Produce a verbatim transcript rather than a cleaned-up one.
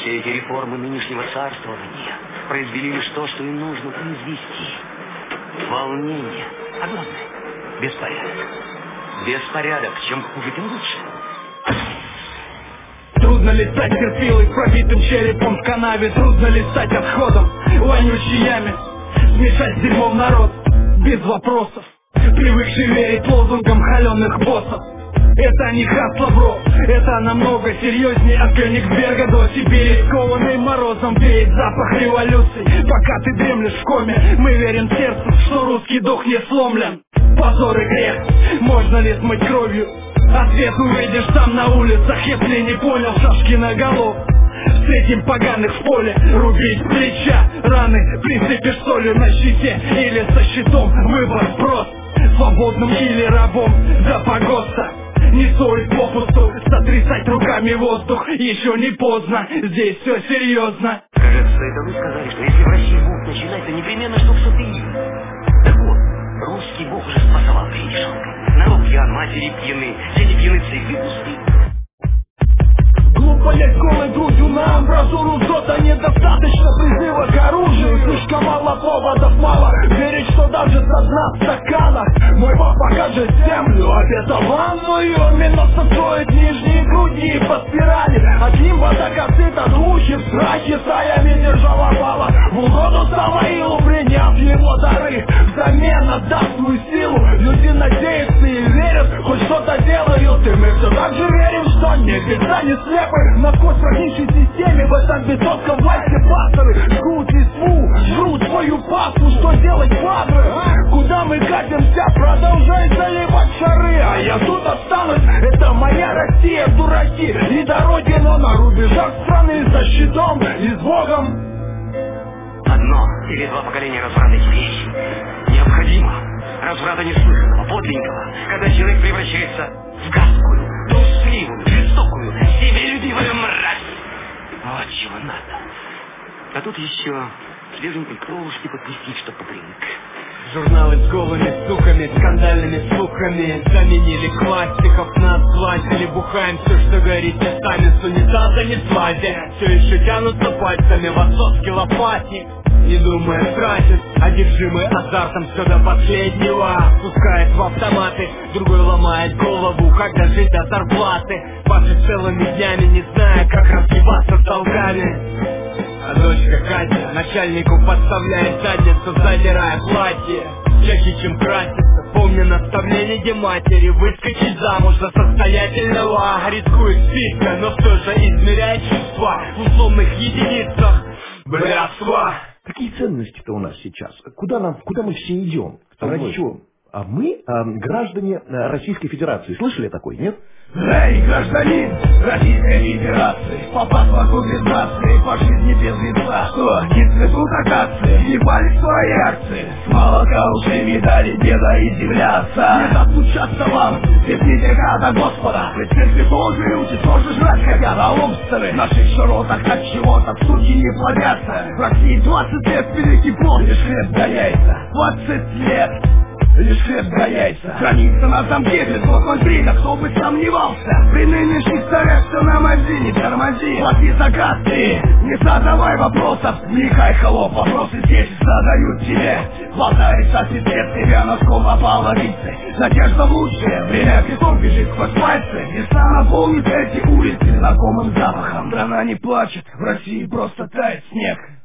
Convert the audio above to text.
Все эти реформы нынешнего царствования произвели лишь то, что им нужно произвести. Волнение. А главное, беспорядок. Беспорядок. Чем хуже, тем лучше. Трудно летать терпилой с пробитым черепом в канаве. Трудно летать отходом, вонючей яме. Смешать с дерьмом народ, без вопросов, привыкший верить лозунгам холеных боссов. Это не хасло, бро, это намного серьезнее. От Кёнигсберга до Сибири, скованный морозом веет запах революции. Пока ты дремлешь в коме, мы верим сердцу, что русский дух не сломлен. Позор и грех, можно ли смыть кровью? Ответ увидишь там на улицах, если не понял, шашки наголов. Встретим поганых в поле, рубить с плеча раны, присыпешь солью на щите или со щитом. Выбор прост, свободным или рабом за погоста. Не ссорить попусту, сотрясать руками воздух. Еще не поздно, здесь все серьезно. Кажется, это вы сказали, что если в России бунт начинать, то непременно что в июня. Так вот, русский бог уже спасовал грешенка. Народ пьян, матери пьяны, дети пьяны, цехи пусты. Глупо лезть голой грудью на амбразуру зота. Недостаточно призыва к оружию. Слишком мало поводов, мало верить, что даже со дна стакана мой бог покажет землю, обетованную. Минус строит нижние груди по спирали. От нимба до косыта духи в страхе стаями держала пала в угоду Саваилу, приняв его дары. Взамен отдаст свою силу. Люди надеются и верят, хоть что-то делают. И мы все так же верим, что небеса не слепы. Насквозь проникшей системе в этом бетонском власти пасторы жгут листву, жрут свою пасту. Что делать, падры? Куда мы катимся? Продолжай заливать шары. А я тут останусь, это моя Россия, дураки. И дороги, но на рубежах страны за щитом и с Богом. Одно или два поколения разврата этих вещей необходимо. Разврата неслыханного, подлинного, когда человек превращается в гадкую, трусливую, жестокую, себелюбивую мразь. Вот чего надо. А тут еще свеженькой кровушки подпустить, чтоб попривык. Журналы с голыми суками, скандальными слухами заменили классиков на асфальте. Или бухаем все, что говорите сами, с унитаза не слазя. Все еще тянутся пальцами в отцовский лопатник, не думая тратит, одержимый азартом все до последнего. Пускает в автоматы, другой ломает голову, как дожить до зарплаты. Ваши целыми днями, не зная, как разгибаться с долгами. А дочка Катя начальнику подставляет задницу, задирая платье чаще, чем красится. Помня наставление дематери, выскочить замуж за состоятельного. Рискует списка, но все же измеряет чувства в условных единицах. Блядство! Какие ценности-то у нас сейчас? Куда нам, куда мы все идем? Ради чего? А мы а, граждане Российской Федерации. Слышали такой, нет? Эй, гражданин Российской Федерации, попад вокруг без нации, по жизни без лица. Что, не цветут акации, ебали свои акции. С молока ушли медали деда и земляца. Не достучаться вам, песните до Господа. Ведь церкви тоже люди, тоже жрать хотят, а лобстеры в наших широтах от чего-то суки не плодятся. В России двадцать лет великий плод, лишь хлеб да яйца. Двадцать лет лишь хлеб да яйца. Граница на замке, без блокнот брида, кто бы сомневался. При нынешних царях все на мази, не тормози. Плати загадки, не задавай вопросов. Вникай, холоп, вопросы здесь задают тебе. Болтается сосед, тебя носком по половице. Надежда в лучшее, время песок бежит сквозь пальцы. Весна наполнит эти улицы знакомым запахом. Страна не плачет, в России просто тает снег.